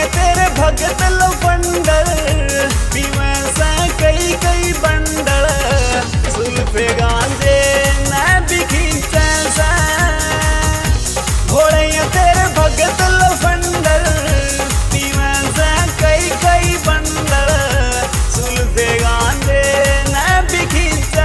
तेरे भगत लफंडर पीवे से कई कई बंडल सुल्फे गांजे न बिखी से घोड़े तेरे भगत लफंडर पीवे से कई कई बंडल सुल्फे गांजे न बिखी से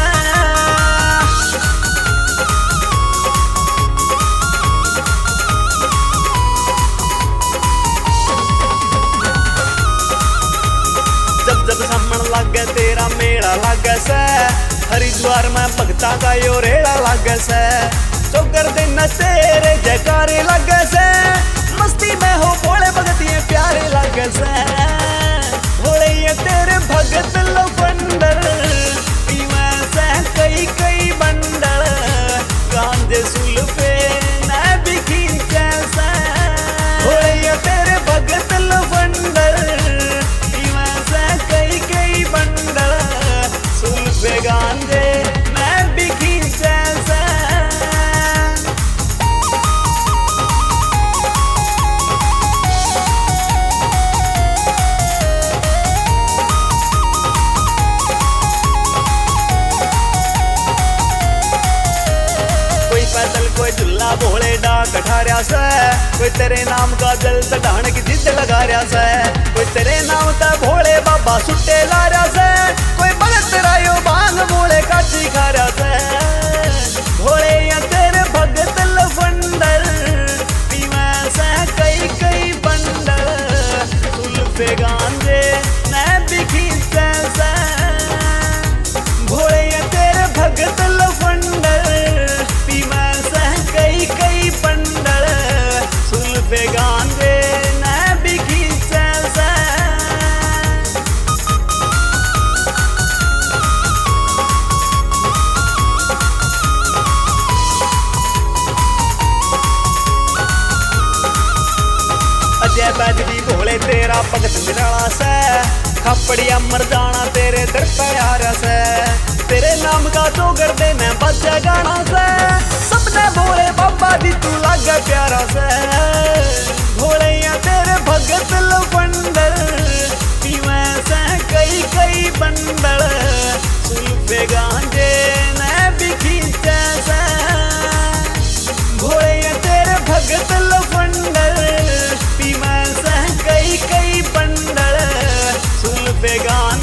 जब सामन लागे तेरा मेला लागे से हरिद्वार में भगता का यो रेड़ा लागे से चौकर दिन तेरे जयकारे लागे से मस्ती में हो भोले भगतिये प्यारे लागे से भोले ये तेरे भगत लफंडर पीवे से कई कई बंडल गांजे सुल्फे न बिखी जैसा भोले ये तेरे भगत लफंडर कई कई बंडल सुल्फे गांजे मैं बिखी जैसा कोई पैदल कोई झुल्ला भोले डाक ठार्या से कोई तेरे नाम का जल चढ़ाने की जिद लगा रहा से कोई तेरे नाम का भोले बाबा सुट्टे ला रहा से कोई भगत रायो भांग भोले काटी खा रहा से भोले या तेरे भगत लफंडर पीवे से कई कई बंडल सुल्फे गांजे न बिखी जैसा भोले या तेरे भगत लफंडर पीवे से कई कई बंडल सुल्फे गांजे न बिखी जैसा अजय बैदरी भोले तेरा भगत निराला से खपड़िया मर जाना तेरे दर पे आ रहा से तेरे नाम का चौगर देने बच्चा गाना से सबने भोले बाबा दी तू लागे प्यारा से भोले या तेरे भगत लफंडर पीवे से कई कई बंडल सुल्फे गांजे न बिखी जैसा भोले या तेरे भगत लफंडर पीवे से कई कई बंडल सुल्फे गांजे